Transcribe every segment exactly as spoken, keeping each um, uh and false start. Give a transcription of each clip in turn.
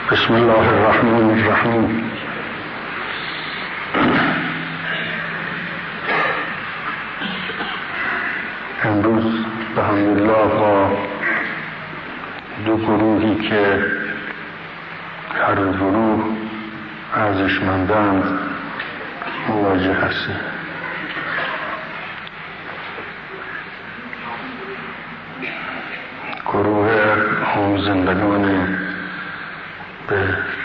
بسم الله الرحمن الرحیم. امروز به حمدالله با دو گروهی که هر گروه ارزشمندند مواجه هستیم. گروه آموزندگان به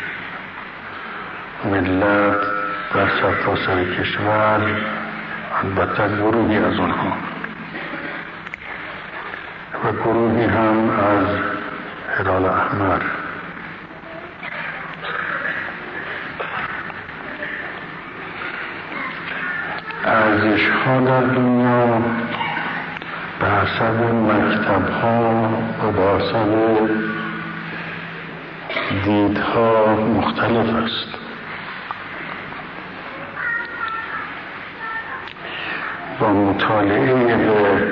ملت در سرتاسر کشور، البته گروهی از آنها و گروهی هم از هلال احمر. ارزش‌ها در دنیا به حسب مکتب‌ها و به حسب دیدها مختلف است. با مطالعه به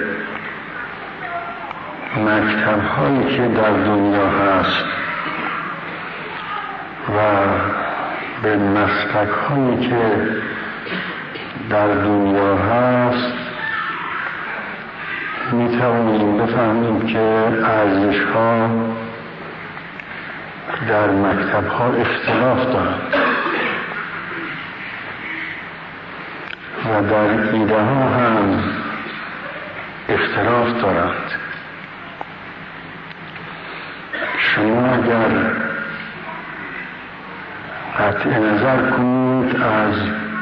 مکتب‌هایی که در دنیا هست و به مسلک‌هایی که در دنیا هست می توانیم بفهمیم که ارزش‌ها در مکتب‌ها اختلاف دارند و در ایده‌ها هم اختلاف دارند. شما اگر قطع نظر کنید از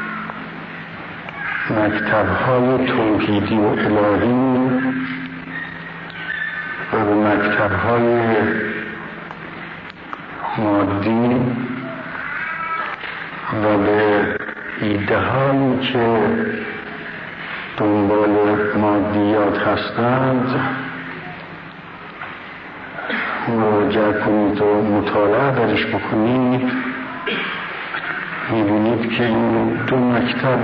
مکتب‌های توحیدی و الهی و به مکتب‌های مادی و به ایده‌هایی که دنبال مادیات هستند مراجعه کنید و مطالعه درش بکنید، می‌بینید که این دو مکتب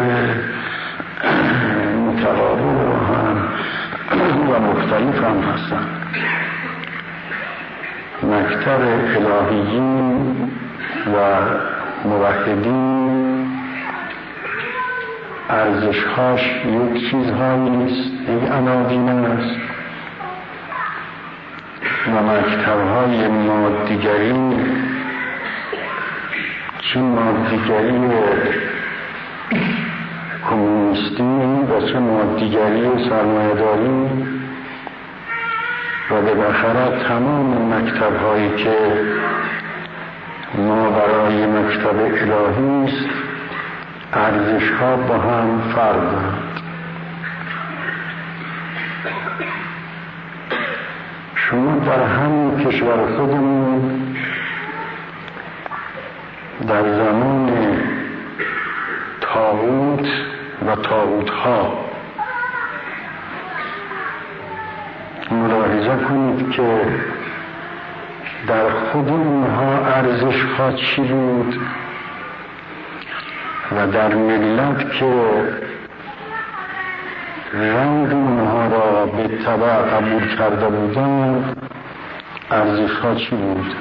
متقابل و هم و مختلف هم هستند. مکتب الهیین و موحدین ارزش‌هاش یک چیزهایی نیست، یک عناوین است و مکتب‌های مادیگری، چه مادیگری کمونیستی و چه مادیگری سرمایه‌داری و بالاخره تمام مکتب‌هایی که ما برای مکتب الهی است، ارزش‌ها با هم فرق دارند. شما در همین کشور خودمون در زمان طاغوت و طاغوت‌ها ملاحظه کنید که در خود اونها ارزش‌ها چی بود و در ملت که رنگ اونها را به تبع قبول کرده بودند ارزش‌ها چی بود.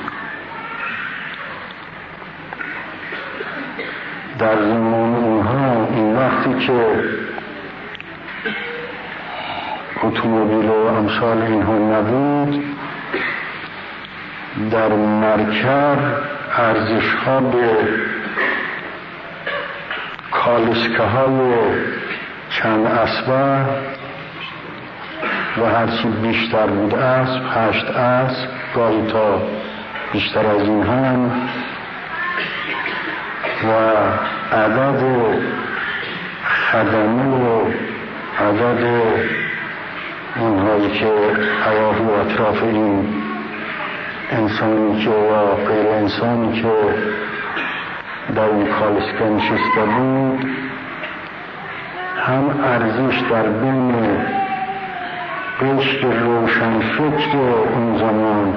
در زمان اونها این وقتی که اتومبیل و امثال اینها نبود، در مرکب ارزش‌ها به کالسکه های چند اسبه و هرچی بیشتر بود اسب، هشت اسب، گاهی تا بیشتر از این هم، و عدد خدمه و عدد اونهایی که حیاهی و اطراف این انسانی که یا غیر انسانی که در این کالسکه نشسته بود، هم ارزش در بین قشر روشن فکر اون زمان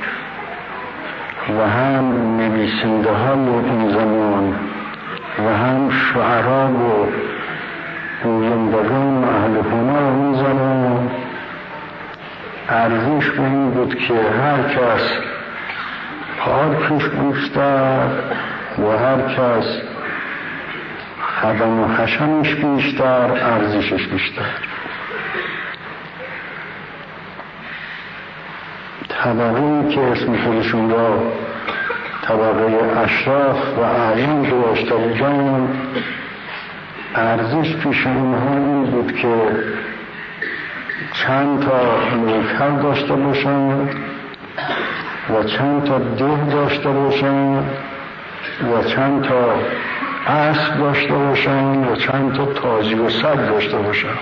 و هم نویسنده های اون زمان و هم شعرا و گویندگان اهل هنر اون زمان ارزش به این بود که هر کس پارکش بیشتر و هر کس خدم و حشمش بیشتر ارزشش بیشتر. طبقه‌ای که اسم خودشون را طبقه اشراف و اعیان داشته بودند، ارزش پیش اونها این بود که چند تا نوکر داشته باشند و چند تا ده داشته باشند و چند تا اسب داشته باشند و چند تا تازی و سگ داشته باشند.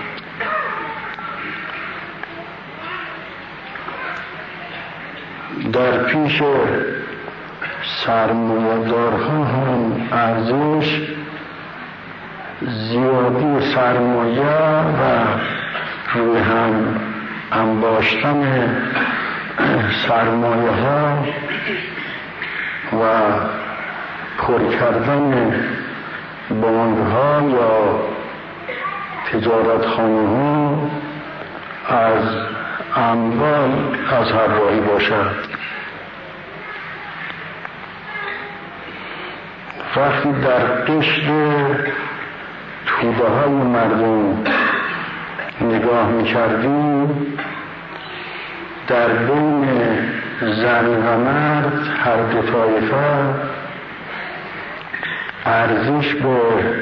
در پیش سرمایه‌دارها هم ارزش زیادی سرمایه و روی هم انباشتن سرمایه ها و پر کردن بانک ها یا تجارت خانه ها از اموال از هر راهی باشد. وقتی در قشر توده های مردم نگاه می‌کردیم، در بین زن و مرد هر دو طایفه ارزش به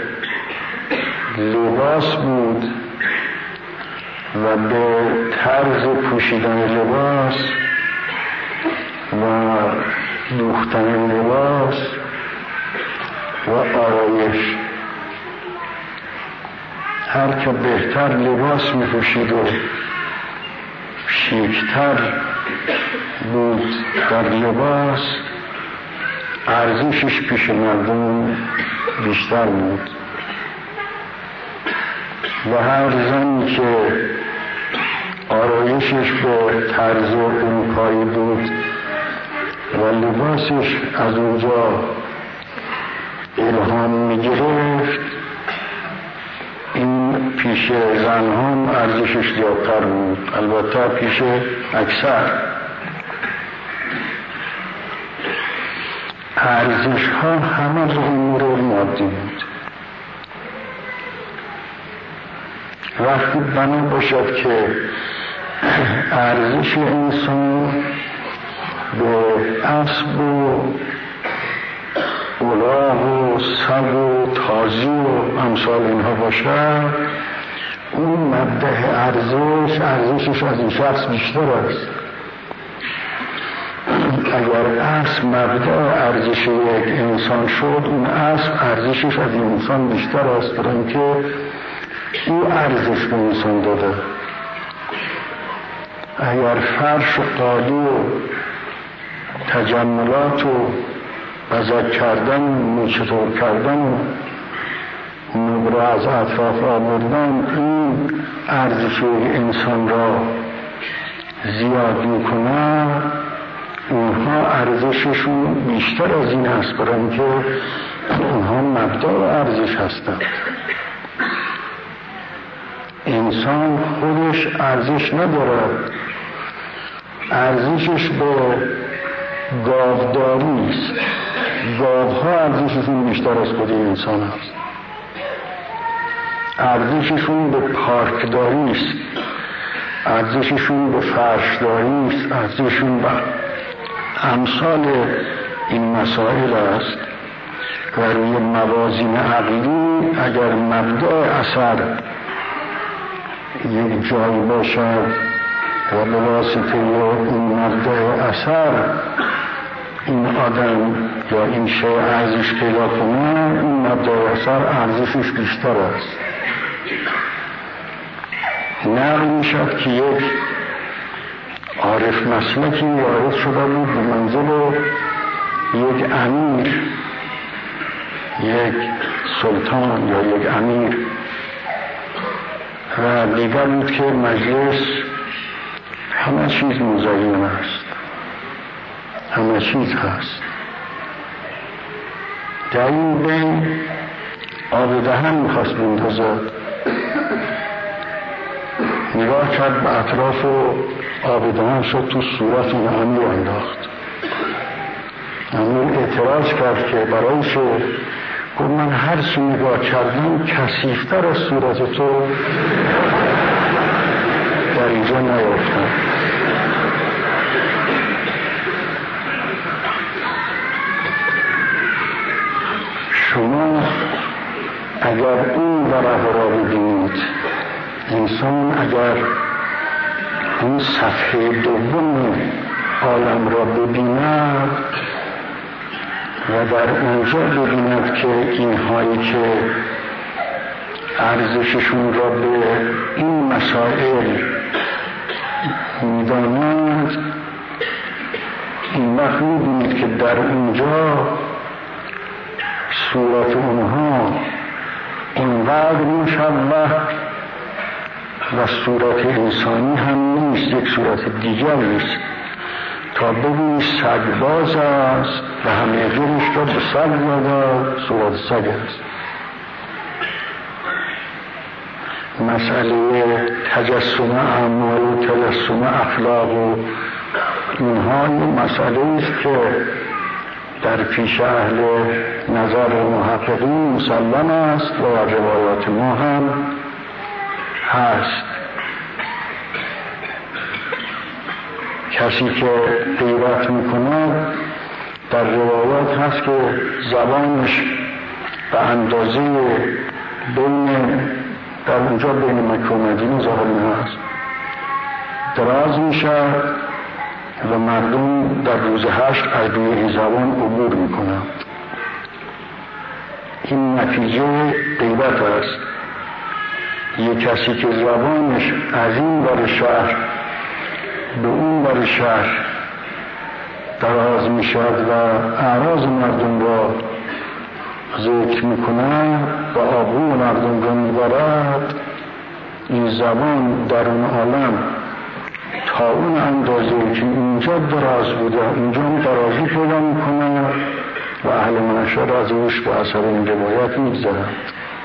لباس بود و به طرز پوشیدن لباس و دوختن لباس و آرایش. هر که بهتر لباس می پوشید و شیکتر بود در لباس، ارزشش پیش مردم بیشتر بود. و هر زنی که آرایشش به طرز اروپایی بود و لباسش از اونجا الهام می گرفت، این پیش زن هم ارزشش زیادتر بود، البته پیش اکثر. ارزش ها همه از امور مادی بود. وقتی بنا باشد که ارزش انسان به اسب و الاغ و سگ و تازی و امثال اینها باشد، اون مبدأ ارزش ارزشش از این شخص بیشتر است. اگر اسب مبدأ ارزش یک انسان شد، اون اسب ارزشش از این انسان بیشتر است، برای اینکه او ارزش به انسان داده. اگر فرش و قالی و تجملات و بزک کردن و چطور کردن و نبره از اطراف آوردن این ارزش انسان را زیاد میکنه، اونها ارزششون بیشتر از این هست، برای اینکه اونها مبدأ ارزش هستند. انسان خودش ارزش ندارد، ارزشش به گاوداری است. گاوها ارزششون بیشتر از خود انسان است. ارزششون به پارکداری است، ارزششون به فرشداری است، ارزششون به امثال این مسائل است. و روی موازین عقلی اگر مبدأ اثر یک جایی باشد و به واسطه این مبدأ اثر این آدم یا این شیء ارزش پیدا کنه، این مبدأ اثر ارزشش بیشتر است. نقل میشد که یک عارف مسلکی وارد شده بود به منزل یک امیر، یک سلطان یا یک امیر، و دیگر بود که مجلس همه چیز مزین است، همه چیز هست. در این بین آب دهن میخواست بندازد، نگاه کرد به اطراف و آب دهن شد تو صورت اون امیر انداخت. اعتراض کرد که برای چه؟ گفت من هر چی نگاه کردم کثیف‌تر از صورت تو در اینجا نیافتم. شما اگر این ورقه را ببینید، انسان اگر این صفحه دوم عالم را ببیند و در اونجا ببیند که اینهایی که ارزششون را به این مسائل میدانند، این وقت میبینید که در اونجا صورت اونها اینقدر مشبه و صورت انسانی هم نیست، یک صورت دیگر نیست. تا ببینید سگ باز است و همه جورش را به سگ زده، صورت سگ است. مسئله تجسم اعمال و تجسم اخلاق و اینها این مسئله است که در پیش اهل نظر و محققین مسلم است و در روایات ما هم هست. کسی که غیرت میکنه در روایات هست که زبانش به اندازه بین در اونجا بین مکه و مدینه ظاهر هست دراز میشه و مردم در روز حشر از روی این زبان عبور میکنند. این نتیجه غیبت است. یک کسی که زبانش از این ور شهر به اون ور شهر دراز میشد و اعراض مردم را ذکر میکنه و آبرو مردم را میبرد، این زبان در اون عالم تا اون اندازه که اینجا دراز بوده اینجا درازی پیدا میکنه و اهل محشر از روش به اثر این روایت میگذرند.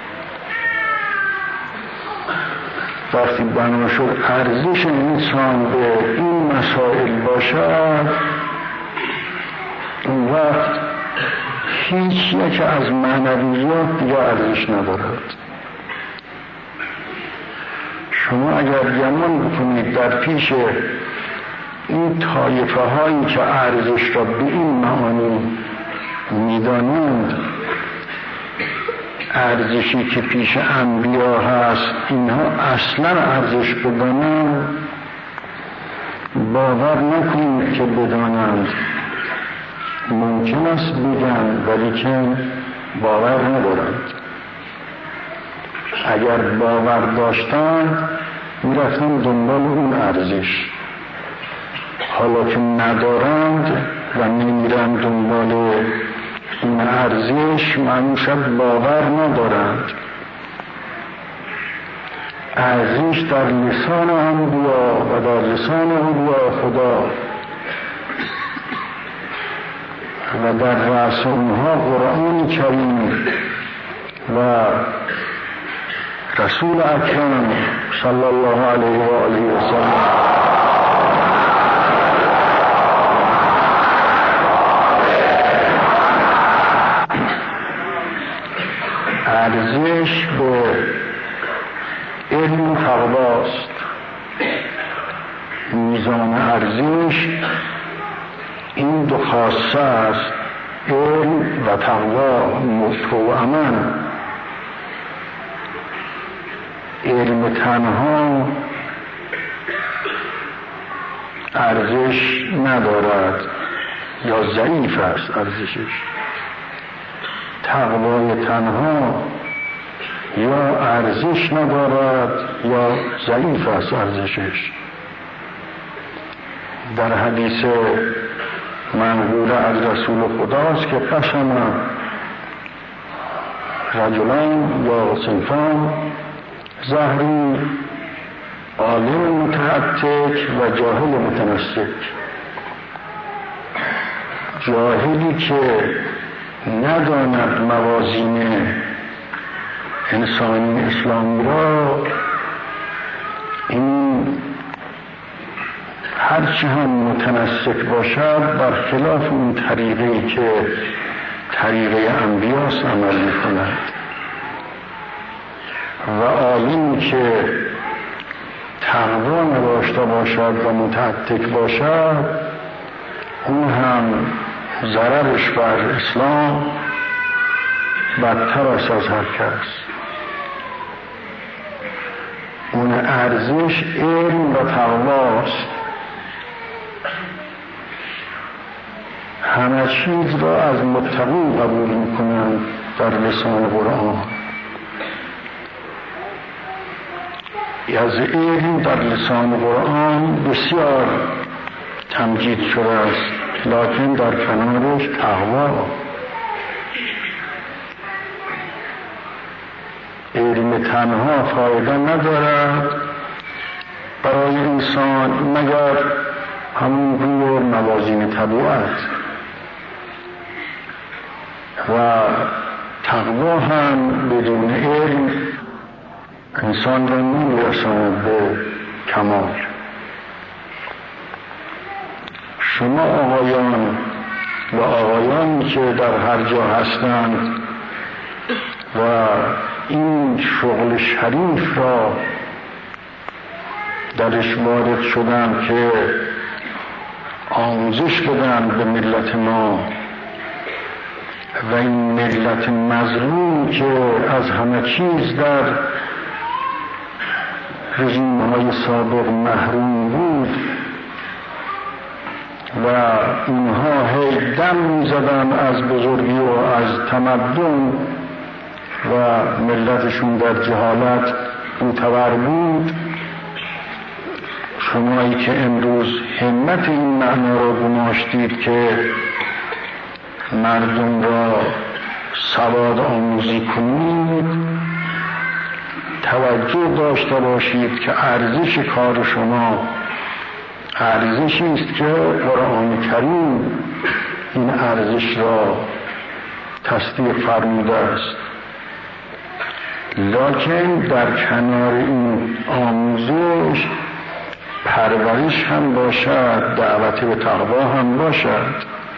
وقتی بنا شد ارزش انسان به این مسائل باشد، اون وقت هیچ یک از معنویات دیگه ارزش ندارد. شما اگر گمان بکنید در پیش این طایفه هایی که ارزش را به این معانی میدانند، ارزشی که پیش انبیا هست اینها اصلا ارزش بدانند، باور نکنید که بدانند. ممکن است بگن ولی که باور ندارند. اگر باور داشتن میرفتن دنبال اون ارزش، حالا که ندارند و نمیرند دنبال این ارزش، معنی شد باور ندارند. ارزش در لسان انبیا و در لسان اولیاء خدا و در رأس اونها قرآن کریم و رسول اکرم صلی الله علیه و آله و سلم. ارزش به علم و تقواست. میزان ارزش این دو خاصه است، علم و تقوا متوأماً. علم تنها ارزش ندارد یا ضعیف است ارزشش. تقوای تنها یا ارزش ندارد یا ضعیف است ارزشش. در حدیث منقول از رسول خداست که قسم رجلان یا صنفان ظاهری عالم متعتق و جاهل متمسک. جاهلی که نداند موازین انسانی اسلامی را، این هرچه هم متنسک باشد برخلاف اون طریقی که طریقه انبیاست عمل میکند و عالمی که تقوا نداشته باشد و متعتق باشد اون هم ضررش بر اسلام بدتر است از هر کس. اون ارزش علم و تقواست. همه چیز را از متقین قبول میکنند در لسان قرآن. از علم در لسان قرآن بسیار تمجید شده است، لکن در کنارش تقوا. علم تنها فایده ندارد برای انسان مگر همون روی موازین طبیعت، و تقوا هم بدون علم انسان را نمی‌رساند به کمال. شما آقایان و آقایانی که در هر جا هستند و این شغل شریف را درش وارد شدند که آموزش بدن به ملت ما و این ملت مظلوم که از همه چیز در رژیم‌های سابق محروم بود و اونها هی دم می‌زدن از بزرگی و از تمدن و ملتشون در جهالت معتبر بود. شمایی که امروز همت این معنا را گماشتید که مردم را سواد آموزی کنید، توجه داشته باشید که ارزش کار شما ارزشی است که قرآن کریم این ارزش را تصدیق فرموده است. لکن در کنار این آموزش پرورش هم باشد، دعوت به تقوا هم باشد.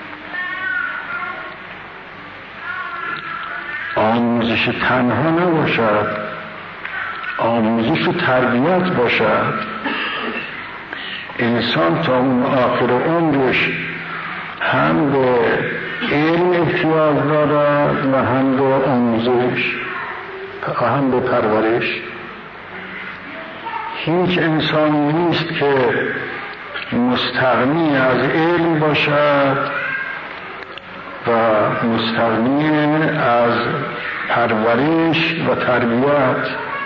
آموزش تنها نباشد، آموزش و تربیت باشد. انسان تا اون آخر عمرش هم به علم احتیاج دارد و هم به آموزش و هم به پرورش. هیچ انسانی نیست که مستغنی از علم باشد و مستغنی از پرورش و تربیت.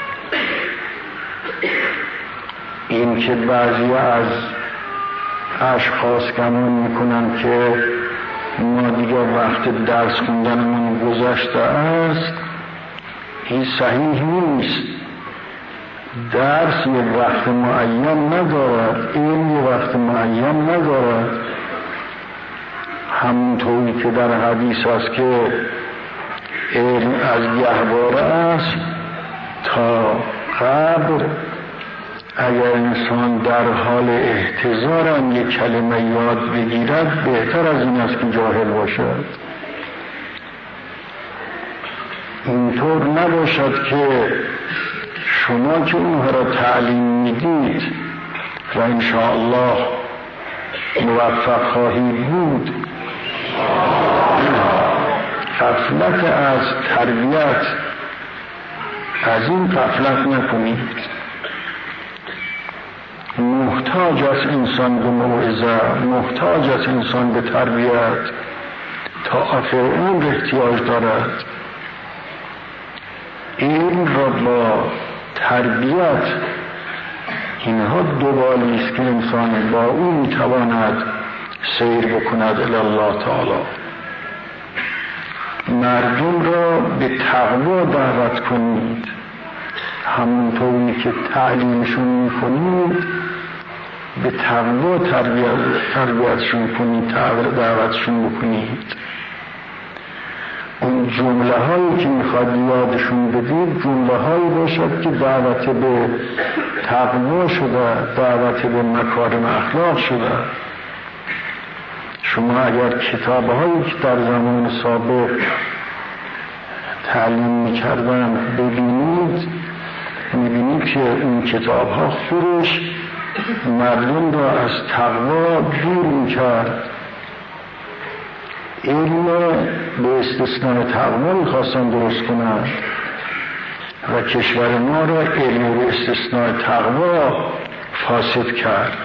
این که بعضی از اشخاص گمان میکنن که ما دیگه وقت درس خوندنمون گذشته است، این صحیح نیست. درس یه وقت معین ندارد، علم یه وقت معین ندارد. همونطوری که در حدیث است که علم از گهواره است تا قبر. اگر انسان در حال احتضار هم یک کلمه یاد بگیرد بهتر از این است که جاهل باشد. اینطور نباشد که شما که اونها را تعلیم میدید و انشاءالله موفق خواهید بود، غفلت از تربیت از این غفلت نکنید. محتاج است انسان به موعظه، محتاج است انسان به تربیت، تا آخر عمر احتیاج دارد. علم را با تربیت، اینها دوبالی است که انسان با اون میتواند سیر بکند الی الله تعالی. مردم را به تقوا دعوت کنید، همونطوری که تعلیمشون میکنید به تقوا تربیت تربیتشون کنید، دعوتشون بکنید. اون این جمله هایی که میخواد یادشون بدید جمله هایی باشد که دعوت به تقوا شده، دعوت به مکارم اخلاق شده. شما اگر کتاب هایی که در زمان سابق تعلیم میکردن ببینید، میبینید که این کتاب ها خودش مردم را از تقوا دور میکرد. علم به استثناء تقوا میخواستن درست کنند و کشور ما را علم به استثناء تقوا فاسد کرد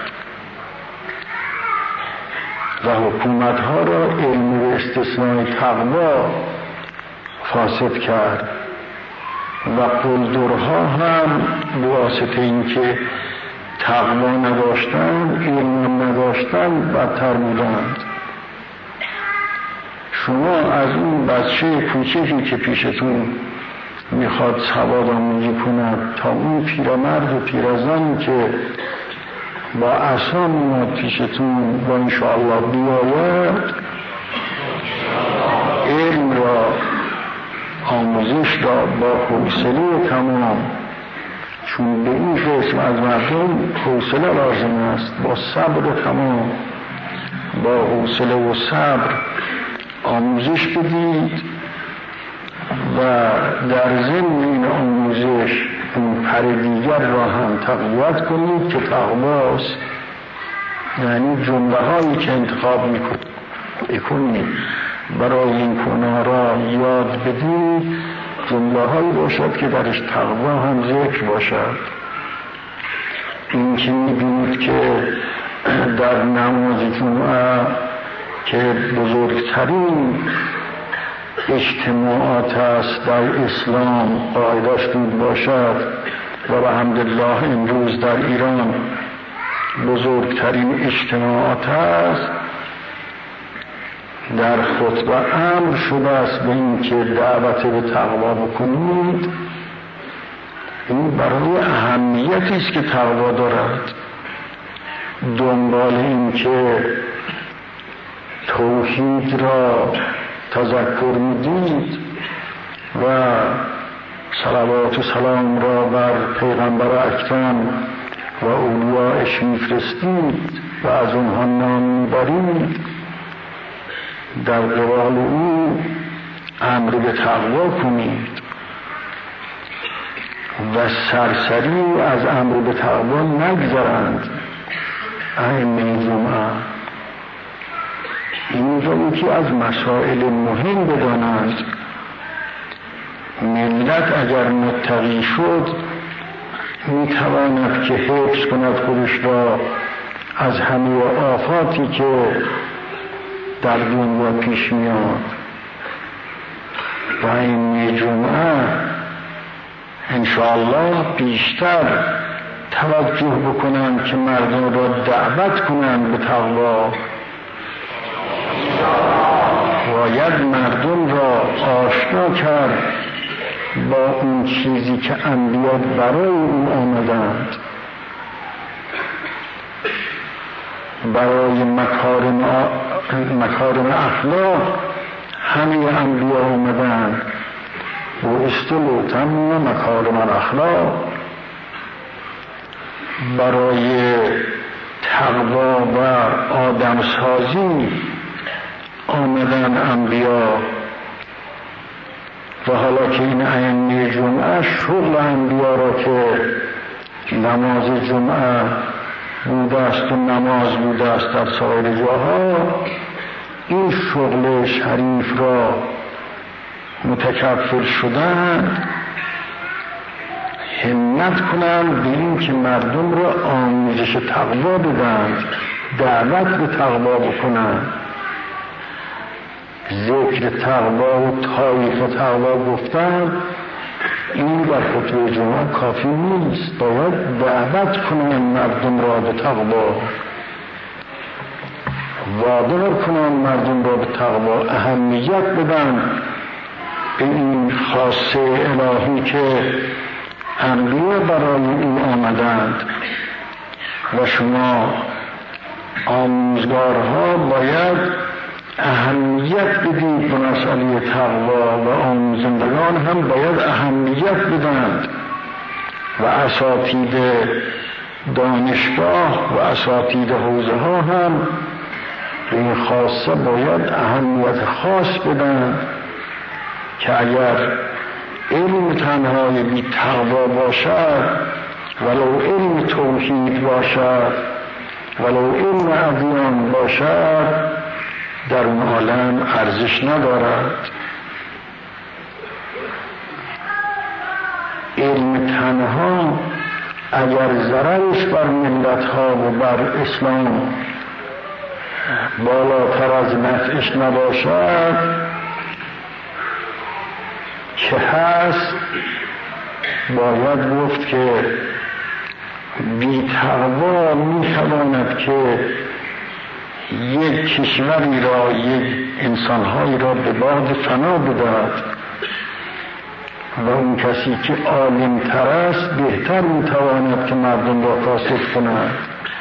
و حکومت ها را علم به استثناء تقوا فاسد کرد و قلدرها هم به واسطه اینکه تقوا نداشتن، علم نداشتن، بدتر بودند. شما از اون بچه کوچکی که پیشتون میخواد سواد آموزی کند تا اون پیرمرد و پیرزنی که با عصا میاد پیشتون و انشاءالله بیاید، علم را، آموزش را با حوصله تمام، چون به این قسم از مردم حوصله لازم است، با صبر تمام، با حوصله و صبر آموزش بدید و در ضمن این آموزش اون پر دیگر را هم تقویت کنید که تقواست. یعنی جمله هایی که انتخاب میکنید برای این کنا را یاد بدید جمله هایی باشد که درش تقوا هم ذکر باشد. این که میبینید که در نماز جمعه که بزرگترین اجتماعات است در اسلام قاعدش بود باشد و الحمدلله امروز در ایران بزرگترین اجتماعات است، در خطبه امر شده است به این که دعوت به تقوا بکنید. این برای اهمیتی است که تقوا دارد. دنبال این که توحید را تذکر میدید و صلوات و سلام را بر پیغمبر اکرم و اولیاءش میفرستید و از اونها نام میبرید، در قبال او امر به تقوا کنید و سرسری از امر به تقوا نگذرند. ائمه جمعه این را یکی از مسائل مهم بدانند. ملت اگر متقی شد میتواند که حفظ کند خودش را از همه آفاتی که در دنیا پیش میاد و این جمعه انشاءالله بیشتر توجه بکنند که مردم را دعوت کنند به تقوا. باید مردم را آشنا کرد با اون چیزی که انبیا برای اون آمدند، برای مکارم مکارم اخلاق همه انبیا آمدند و استلو تم مکارم الاخلاق. برای تقوا و آدمسازی آمدن انبیا و حالا که این ائمه جمعه شغل انبیا را که نماز جمعه بوده است و نماز بوده است در سایر جاها، این شغل شریف را متکفل شدند، همت کنند به این که مردم را آموزش تقوا بدند، دعوت به تقوا بکنند. ذکر تقوا و طایف تقوا گفتن این در خطبه جمعه کافی نیست، باید دعوت کنند مردم را به تقوا، وادار کنند مردم را به تقوا، اهمیت بدن به این خاصه الهی که انبیا برای او آمدند. و شما آموزگارها باید اهمیت اهمیت بدید به مسئله تقوا و آموزندگان هم باید اهمیت بدند و اساتید دانشگاه و اساتید حوزه ها هم به این خاصه باید اهمیت خاص بدن که اگر علم تنهای بی تقوا باشد، ولو علم توحید باشد، ولو علم ادیان باشد، در اون عالم ارزش ندارد. علم تنها اگر ضررش بر ملت ها و بر اسلام بالاتر از نفعش نباشد که هست، باید گفت که بی تقوا می تواند که یک کشوری را، یک انسانهایی را به باد فنا بدهد و اون کسی که عالم تر است بهتر می تواند که مردم را فاسد کند.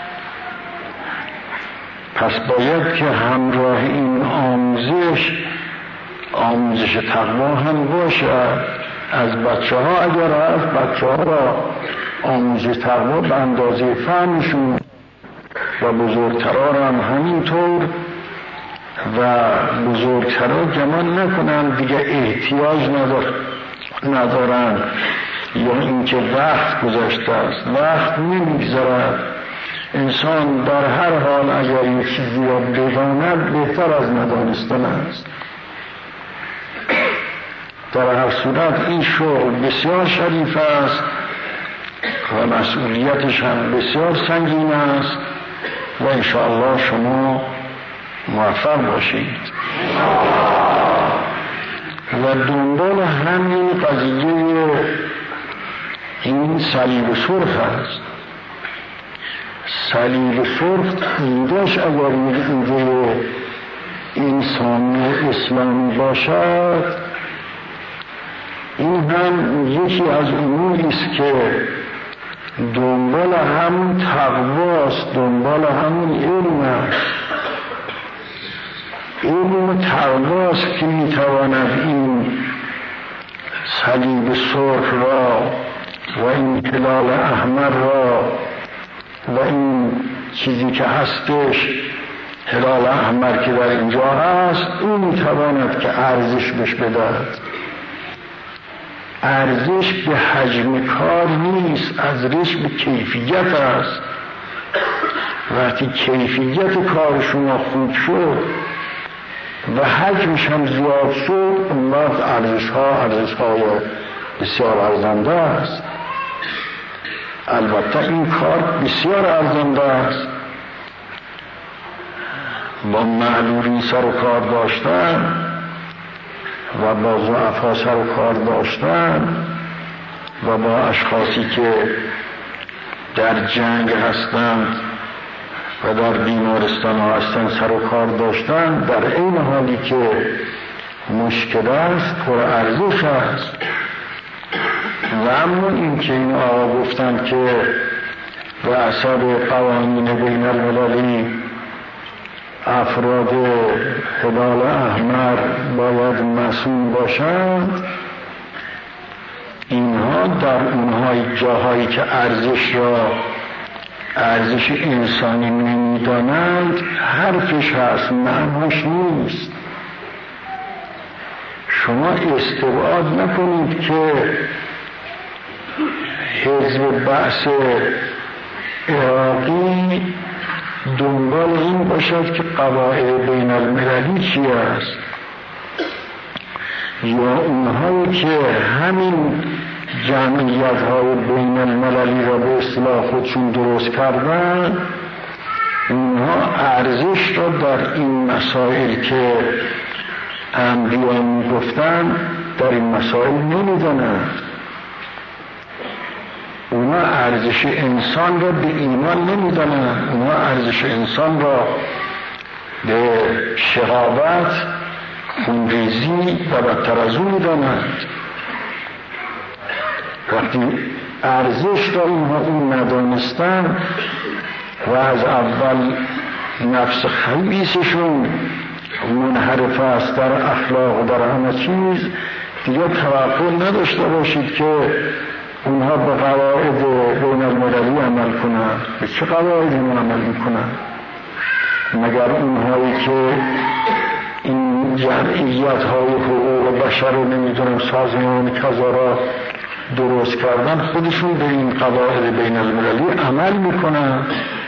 پس باید که همراه این آموزش آموزش تقوا هم باشد. از بچه ها اگر هست، بچه ها را آموزش تقوا به اندازه فهمشون و بزرگترها هم همینطور و بزرگترها گمان نکنن دیگه احتیاج ندار ندارن یا اینکه وقت گذشته است. وقت نمیگذرد. انسان در هر حال اگر یک چیزی را بداند بهتر از ندانستن است. در هر صورت این شغل بسیار شریف است و مسئولیتش هم بسیار سنگین است و انشاءالله شما موفق باشید. و دنبال همین قضیه این صلیب سرخ است. صلیب سرخ ایدهش اگر یک ایده انسانی و اسلامی باشد، این هم یکی از اموری است که دنبال همون تقواست، دنبال همون علم است. علم تقواست که میتواند این صلیب سرخ را و این هلال احمر را و این چیزی که هستش هلال احمر که در اینجا هست، این میتواند که ارزش بهش بدهد. ارزش به حجم کار نیست، ارزش به کیفیت است. وقتی کیفیت کار شما خوب شد و حجمش هم زیاد شد، اون وقت ارزش ها ارزش های بسیار ارزنده است. البته این کار بسیار ارزنده است. با معلولین سر و کار داشتن و با ضعفا سر و کار داشتن و با اشخاصی که در جنگ هستند و در بیمارستان هستند سر و کار داشتن، در این حالی که مشکل است پر ارزش است. و اما این که این آقا گفتند که رؤسا قوانین بین المللی افراد هلال احمر باید مسئول باشند، اینها در اونهای جاهایی که ارزش را ارزش انسانی نمیدانند حرفش هست، معناش نیست. شما استبعاد نکنید که حزب بعث عراقی دنبال این باشد که قواعد بین المللی چی است، یا اونهایی که همین جمعیت های بین المللی را به اصطلاح خودشون درست کردن، اونها ارزش را در این مسائل که انبیا میگفتن در این مسائل نمیدانند. اونا ارزش انسان را به ایمان نمیدانند، اونا ارزش انسان را به شقاوت، خونریزی و بدتر از اون میدانند. وقتی ارزش را اینها اون ندانستند و از اول نفس خبیثشون منحرف است در اخلاق و در همه چیز، دیگه توقع نداشته باشید که اونها به قواعد بین المللی عمل کنند. به چه قواعدی عمل میکنند؟ مگر اونهایی که این جمعیت های حقوق بشر رو نمیدونم سازمان کذا را درست کردن، خودشون به این قواعد بین المللی عمل میکنن؟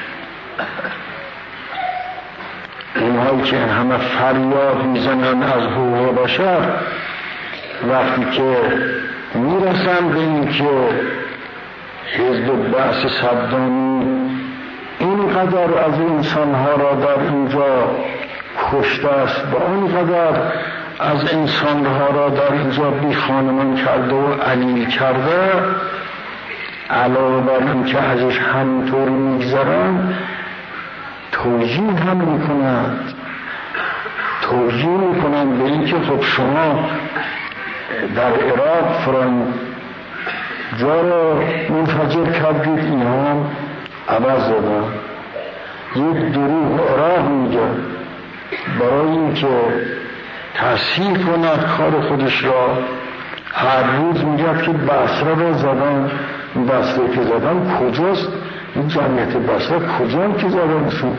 اونهایی که همه فریاد میزنن از حقوق بشر، وقتی که میرسن به این که حزب بعث صدامی اینقدر از انسانها را در اینجا کشته است و اینقدر از انسانها را در اینجا بی خانمان کرده و علیل کرده، علاوه بر این که ازش همینطور میگذرن، توجیه هم میکنند توجیه میکنند به این که خب شما در عراق فران جا را منفجر کردید، اینها هم عوض دادن. یک دروغ عراق میگه برای این که تصحیح کند کار خودش را. هر روز میگه که بصره را زدن، این بصره که زدن کجاست؟ این جمعیت بصره کجا که زدنشون؟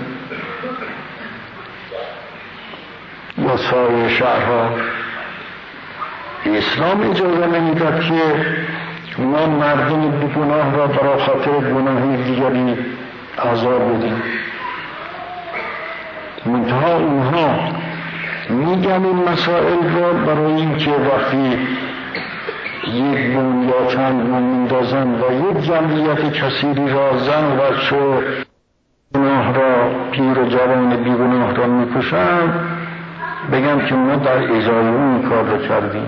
یا سایر شهرها. اسلام اجازه نمیداد که ما مردم بی گناه را برای خاطر گناه دیگری عذاب بدیم. منتها اونها میگن این مسائل را برای این که وقتی یک بوم یا چند بوم میندازن و یک جمعیت کثیری را، زن و بچه گناه را، پیر و جوان بی گناه را میکشن، بگم که ما در ازای اون کار را کردیم.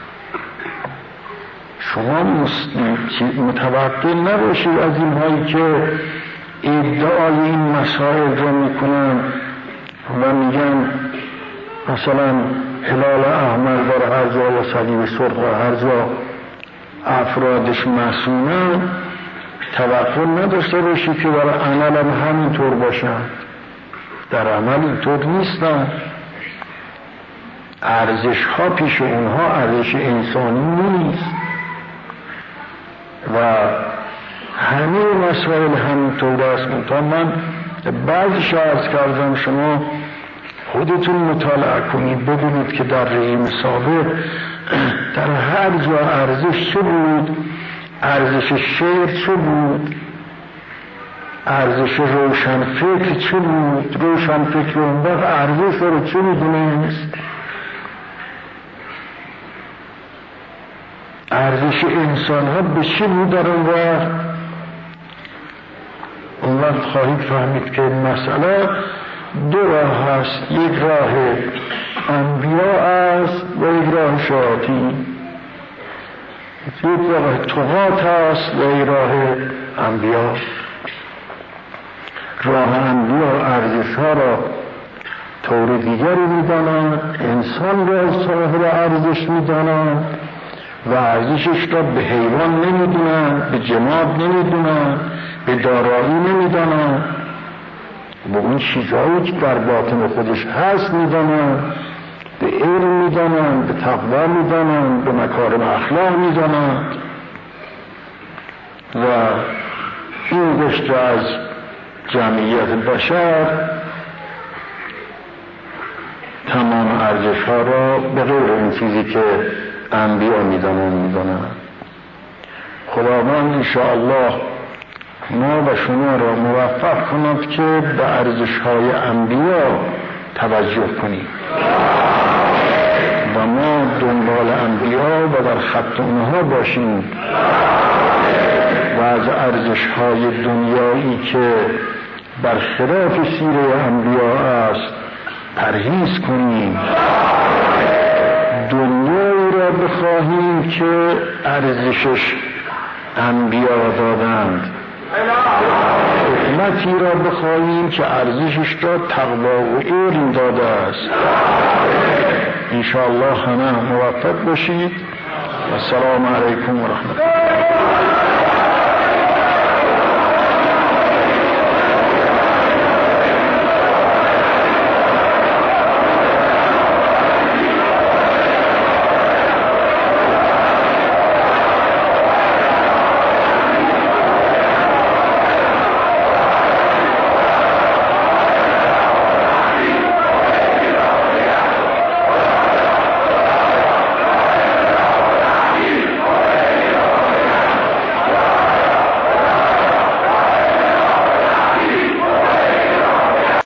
شما متوقع نباشید از اینهایی که ادعای این مسائل را میکنن و میگن مثلا هلال احمر در هر جا و صلیب سرخ در هر جا افرادش معصومه، توقع نداشته باشید که برای عمل هم همینطور باشن. در عمل اینطور نیستن. ارزش ها پیش اونها ارزش انسانی نیست و همه مسائل همینطور است. تا من بعضیش عرض کردم، شما خودتون مطالعه کنید ببینید که در رژیم سابق در هر جا ارزش چه بود، ارزش شعر چه بود، ارزش روشن فکر چه بود. روشن فکر اون وقت ارزش رو چه میدونست؟ ارزش انسان ها به چه بود در اون وقت؟ اون وقت خواهید فهمید که مسئله دو راه هست، یک راه انبیا است و یک راه شیاطین. یک راه طغات است و یک راه انبیا. راه انبیا ارزش ها را طور دیگری میدانند، انسان را صاحب ارزش میدانند و ارزشش را به حیوان نمیدونند، به جماد نمیدونند، به دارایی نمیدانند، به اون چیزهایی که در باطن خودش هست میدانند، به علم میدانند، به تقوا میدانند، به مکارم اخلاق میدانند. و این قشر از جمعیت بشر تمام ارزش ها را به غیر این چیزی که انبیا میدانند میدانند. خداوند انشاءالله ما و شما را موفق کند که به ارزش های انبیا توجه کنیم و ما دنبال انبیا و در خط اونها باشیم و از ارزش های دنیایی که برخلاف سیره انبیا است پرهیز کنیم. دنیایی را بخواهیم که ارزشش انبیا دادند، حکمتی را بخواهیم که ارزشش را تقوا و علم داده است. انشاءالله همه موفق باشید. السلام علیکم و رحمت الله.